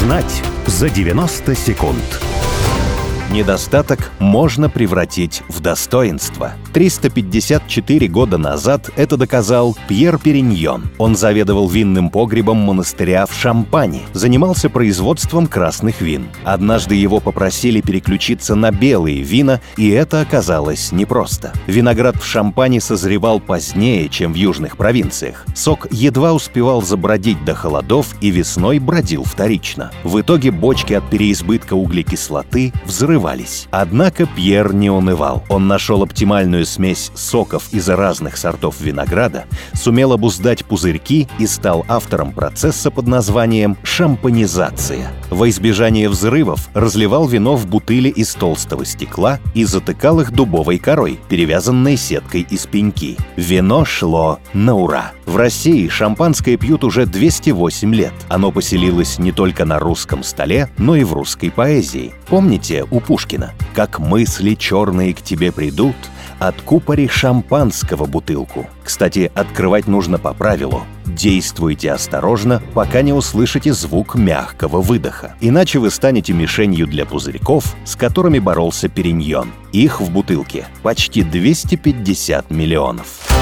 Узнать за 90 секунд. Недостаток можно превратить в достоинство. 354 года назад это доказал Пьер Периньон. Он заведовал винным погребом монастыря в Шампани, занимался производством красных вин. Однажды его попросили переключиться на белые вина, и это оказалось непросто. Виноград в Шампани созревал позднее, чем в южных провинциях. Сок едва успевал забродить до холодов и весной бродил вторично. В итоге бочки от переизбытка углекислоты взрывались. Однако Пьер не унывал. Он нашел оптимальную смесь соков из разных сортов винограда, сумел обуздать пузырьки и стал автором процесса под названием шампанизация. Во избежание взрывов разливал вино в бутыли из толстого стекла и затыкал их дубовой корой, перевязанной сеткой из пеньки. Вино шло на ура. В России шампанское пьют уже 208 лет. Оно поселилось не только на русском столе, но и в русской поэзии. Помните у Пушкина: «Как мысли черные к тебе придут, откупори шампанского бутылку». Кстати, открывать нужно по правилу: действуйте осторожно, пока не услышите звук мягкого выдоха. Иначе вы станете мишенью для пузырьков, с которыми боролся Периньон. Их в бутылке почти 250 миллионов.